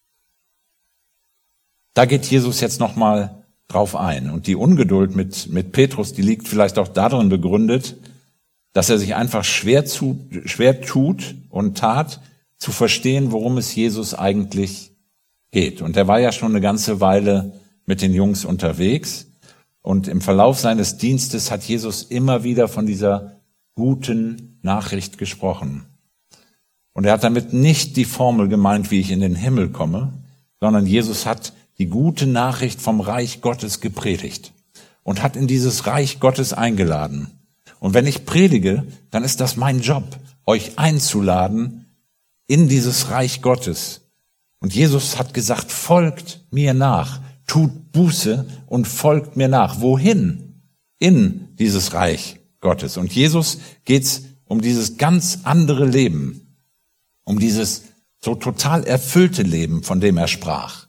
A: Da geht Jesus jetzt nochmal drauf ein. Und die Ungeduld mit, mit Petrus, die liegt vielleicht auch darin begründet, dass er sich einfach schwer, zu, schwer tut und tat, zu verstehen, worum es Jesus eigentlich geht. Und er war ja schon eine ganze Weile mit den Jungs unterwegs. Und im Verlauf seines Dienstes hat Jesus immer wieder von dieser guten Nachricht gesprochen. Und er hat damit nicht die Formel gemeint, wie ich in den Himmel komme, sondern Jesus hat die gute Nachricht vom Reich Gottes gepredigt und hat in dieses Reich Gottes eingeladen. Und wenn ich predige, dann ist das mein Job, euch einzuladen in dieses Reich Gottes. Und Jesus hat gesagt, folgt mir nach, tut Buße und folgt mir nach. Wohin? In dieses Reich Gottes. Und Jesus geht's um dieses ganz andere Leben, um dieses so total erfüllte Leben, von dem er sprach,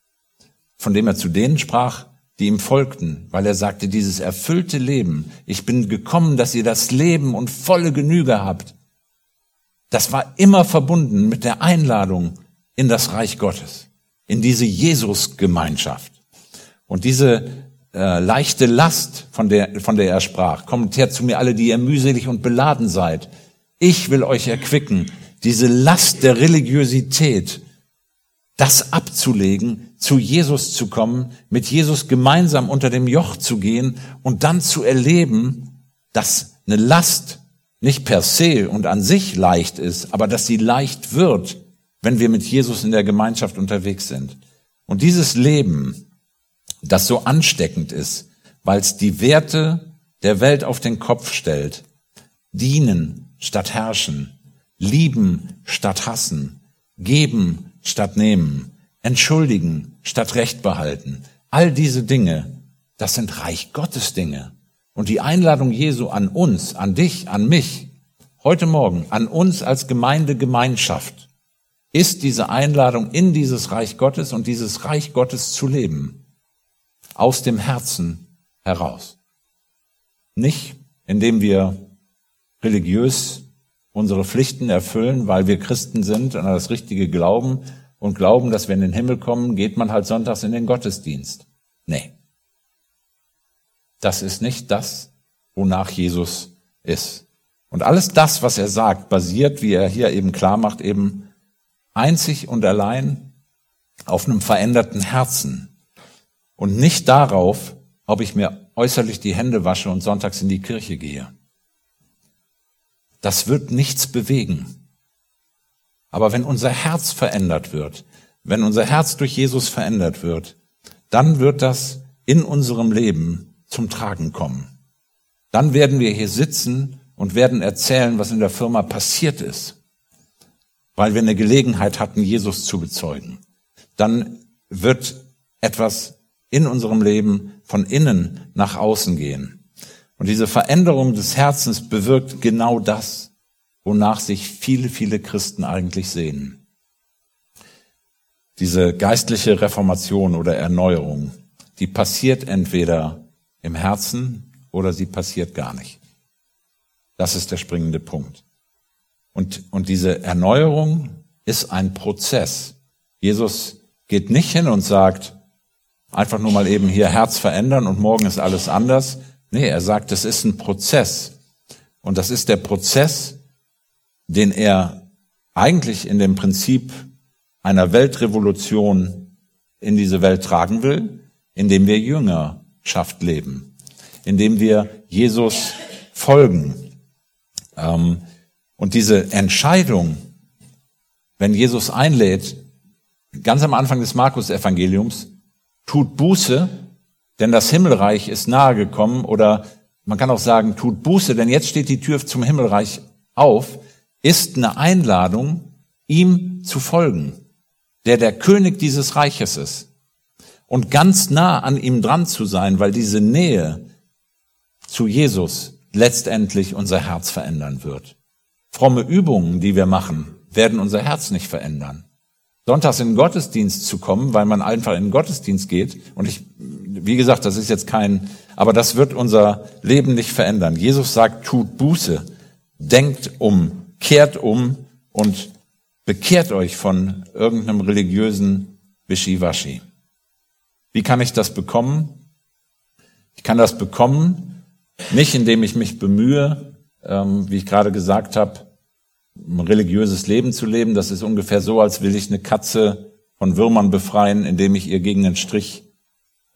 A: von dem er zu denen sprach, die ihm folgten, weil er sagte, dieses erfüllte Leben, ich bin gekommen, dass ihr das Leben und volle Genüge habt. Das war immer verbunden mit der Einladung in das Reich Gottes, in diese Jesus-Gemeinschaft. Und diese äh, leichte Last, von der, von der er sprach, kommt her zu mir alle, die ihr mühselig und beladen seid. Ich will euch erquicken, diese Last der Religiosität, das abzulegen, zu Jesus zu kommen, mit Jesus gemeinsam unter dem Joch zu gehen und dann zu erleben, dass eine Last nicht per se und an sich leicht ist, aber dass sie leicht wird, wenn wir mit Jesus in der Gemeinschaft unterwegs sind. Und dieses Leben, das so ansteckend ist, weil es die Werte der Welt auf den Kopf stellt, dienen statt herrschen, lieben statt hassen, geben statt nehmen, entschuldigen statt Recht behalten. All diese Dinge, das sind Reich Gottes Dinge. Und die Einladung Jesu an uns, an dich, an mich, heute Morgen, an uns als Gemeindegemeinschaft, ist diese Einladung in dieses Reich Gottes und dieses Reich Gottes zu leben. Aus dem Herzen heraus. Nicht, indem wir religiös unsere Pflichten erfüllen, weil wir Christen sind und an das Richtige glauben und glauben, dass wir in den Himmel kommen, geht man halt sonntags in den Gottesdienst. Nee. Das ist nicht das, wonach Jesus ist. Und alles das, was er sagt, basiert, wie er hier eben klar macht, eben einzig und allein auf einem veränderten Herzen und nicht darauf, ob ich mir äußerlich die Hände wasche und sonntags in die Kirche gehe. Das wird nichts bewegen. Aber wenn unser Herz verändert wird, wenn unser Herz durch Jesus verändert wird, dann wird das in unserem Leben zum Tragen kommen. Dann werden wir hier sitzen und werden erzählen, was in der Firma passiert ist, weil wir eine Gelegenheit hatten, Jesus zu bezeugen. Dann wird etwas in unserem Leben von innen nach außen gehen. Und diese Veränderung des Herzens bewirkt genau das, wonach sich viele, viele Christen eigentlich sehnen. Diese geistliche Reformation oder Erneuerung, die passiert entweder im Herzen oder sie passiert gar nicht. Das ist der springende Punkt. Und, und diese Erneuerung ist ein Prozess. Jesus geht nicht hin und sagt, einfach nur mal eben hier Herz verändern und morgen ist alles anders. Nee, er sagt, es ist ein Prozess. Und das ist der Prozess, den er eigentlich in dem Prinzip einer Weltrevolution in diese Welt tragen will, indem wir Jüngerschaft leben, indem wir Jesus folgen. Und diese Entscheidung, wenn Jesus einlädt, ganz am Anfang des Markus-Evangeliums, tut Buße, denn das Himmelreich ist nahe gekommen, oder man kann auch sagen, tut Buße, denn jetzt steht die Tür zum Himmelreich auf, ist eine Einladung, ihm zu folgen, der der König dieses Reiches ist. Und ganz nah an ihm dran zu sein, weil diese Nähe zu Jesus letztendlich unser Herz verändern wird. Fromme Übungen, die wir machen, werden unser Herz nicht verändern. Sonntags in den Gottesdienst zu kommen, weil man einfach in den Gottesdienst geht. Und ich, wie gesagt, das ist jetzt kein, aber das wird unser Leben nicht verändern. Jesus sagt, tut Buße, denkt um, kehrt um und bekehrt euch von irgendeinem religiösen Wischiwaschi. Wie kann ich das bekommen? Ich kann das bekommen, nicht indem ich mich bemühe, ähm, wie ich gerade gesagt habe, ein religiöses Leben zu leben. Das ist ungefähr so, als will ich eine Katze von Würmern befreien, indem ich ihr gegen einen Strich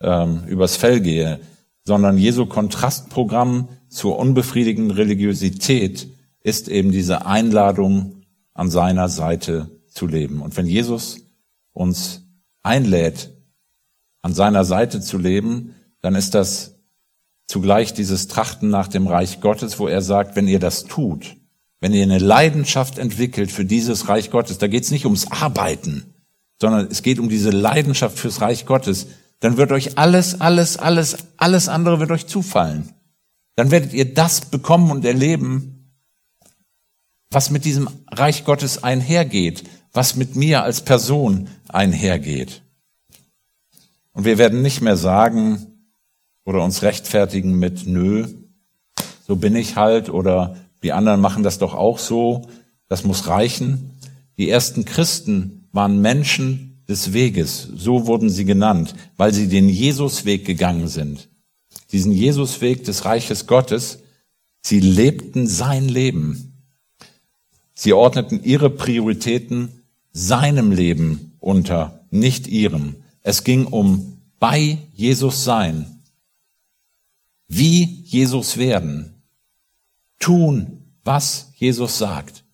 A: ähm, übers Fell gehe, sondern Jesu Kontrastprogramm zur unbefriedigenden Religiosität ist eben diese Einladung, an seiner Seite zu leben. Und wenn Jesus uns einlädt, an seiner Seite zu leben, dann ist das zugleich dieses Trachten nach dem Reich Gottes, wo er sagt, wenn ihr das tut, wenn ihr eine Leidenschaft entwickelt für dieses Reich Gottes, da geht es nicht ums Arbeiten, sondern es geht um diese Leidenschaft fürs Reich Gottes, dann wird euch alles, alles, alles, alles andere wird euch zufallen. Dann werdet ihr das bekommen und erleben, was mit diesem Reich Gottes einhergeht, was mit mir als Person einhergeht. Und wir werden nicht mehr sagen oder uns rechtfertigen mit, nö, so bin ich halt, oder die anderen machen das doch auch so, das muss reichen. Die ersten Christen waren Menschen des Weges, so wurden sie genannt, weil sie den Jesusweg gegangen sind. Diesen Jesusweg des Reiches Gottes, sie lebten sein Leben. Sie ordneten ihre Prioritäten seinem Leben unter, nicht ihrem. Es ging um bei Jesus sein, wie Jesus werden, tun, was Jesus sagt.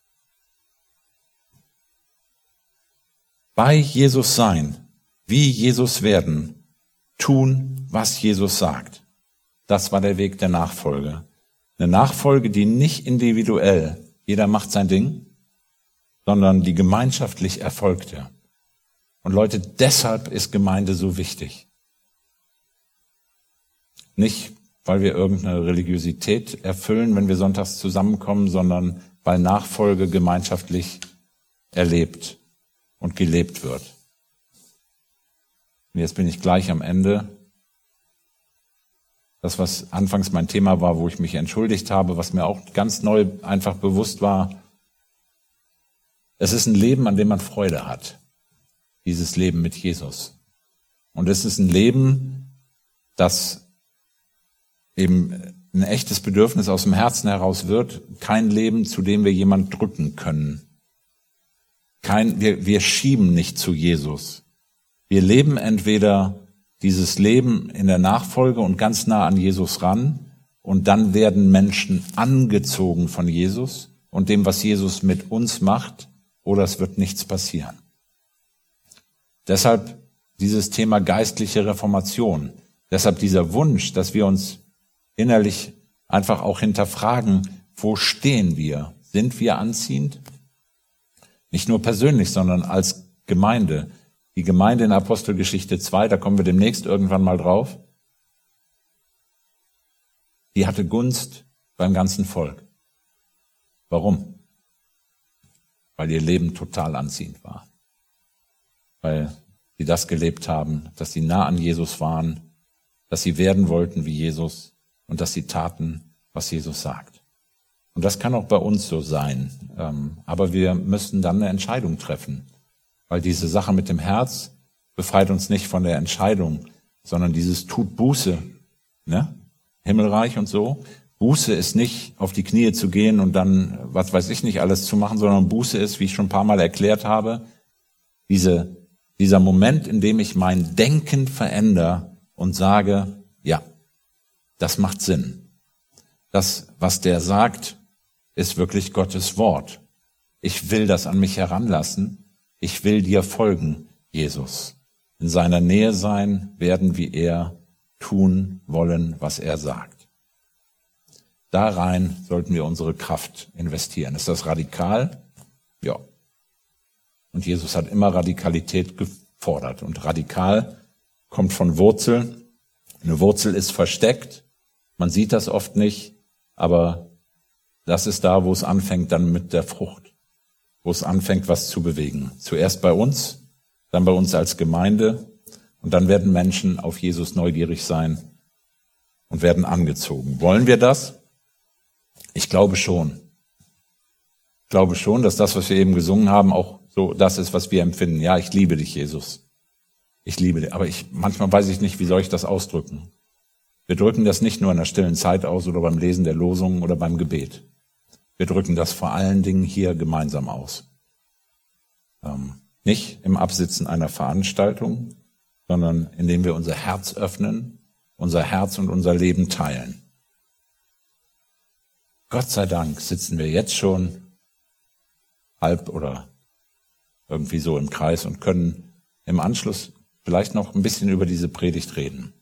A: Bei Jesus sein, wie Jesus werden, tun, was Jesus sagt. Das war der Weg der Nachfolge. Eine Nachfolge, die nicht individuell, jeder macht sein Ding, sondern die gemeinschaftlich erfolgte. Und Leute, deshalb ist Gemeinde so wichtig. Nicht, weil wir irgendeine Religiosität erfüllen, wenn wir sonntags zusammenkommen, sondern weil Nachfolge gemeinschaftlich erlebt und gelebt wird. Und jetzt bin ich gleich am Ende. Das, was anfangs mein Thema war, wo ich mich entschuldigt habe, was mir auch ganz neu einfach bewusst war, es ist ein Leben, an dem man Freude hat. Dieses Leben mit Jesus. Und es ist ein Leben, das eben ein echtes Bedürfnis aus dem Herzen heraus wird. Kein Leben, zu dem wir jemand drücken können. Kein, wir, wir schieben nicht zu Jesus. Wir leben entweder dieses Leben in der Nachfolge und ganz nah an Jesus ran, und dann werden Menschen angezogen von Jesus und dem, was Jesus mit uns macht, oder es wird nichts passieren. Deshalb dieses Thema geistliche Reformation. Deshalb dieser Wunsch, dass wir uns innerlich einfach auch hinterfragen, wo stehen wir? Sind wir anziehend? Nicht nur persönlich, sondern als Gemeinde. Die Gemeinde in Apostelgeschichte zwei, da kommen wir demnächst irgendwann mal drauf, die hatte Gunst beim ganzen Volk. Warum? Weil ihr Leben total anziehend war. Weil sie das gelebt haben, dass sie nah an Jesus waren, dass sie werden wollten wie Jesus und dass sie taten, was Jesus sagt. Und das kann auch bei uns so sein. Aber wir müssen dann eine Entscheidung treffen. Weil diese Sache mit dem Herz befreit uns nicht von der Entscheidung, sondern dieses tut Buße, ne? Himmelreich und so. Buße ist nicht, auf die Knie zu gehen und dann, was weiß ich nicht, alles zu machen, sondern Buße ist, wie ich schon ein paar Mal erklärt habe, diese, dieser Moment, in dem ich mein Denken verändere und sage, ja, das macht Sinn. Das, was der sagt, ist wirklich Gottes Wort. Ich will das an mich heranlassen. Ich will dir folgen, Jesus. In seiner Nähe sein, werden wie er, tun wollen, was er sagt. Da rein sollten wir unsere Kraft investieren. Ist das radikal? Ja. Und Jesus hat immer Radikalität gefordert. Und radikal kommt von Wurzel. Eine Wurzel ist versteckt. Man sieht das oft nicht, aber das ist da, wo es anfängt dann mit der Frucht. Wo es anfängt, was zu bewegen. Zuerst bei uns, dann bei uns als Gemeinde, und dann werden Menschen auf Jesus neugierig sein und werden angezogen. Wollen wir das? Ich glaube schon. Ich glaube schon, dass das, was wir eben gesungen haben, auch so das ist, was wir empfinden. Ja, ich liebe dich, Jesus. Ich liebe dich. Aber ich, manchmal weiß ich nicht, wie soll ich das ausdrücken. Wir drücken das nicht nur in der stillen Zeit aus oder beim Lesen der Losungen oder beim Gebet. Wir drücken das vor allen Dingen hier gemeinsam aus. Ähm, nicht im Absitzen einer Veranstaltung, sondern indem wir unser Herz öffnen, unser Herz und unser Leben teilen. Gott sei Dank sitzen wir jetzt schon halb oder irgendwie so im Kreis und können im Anschluss vielleicht noch ein bisschen über diese Predigt reden.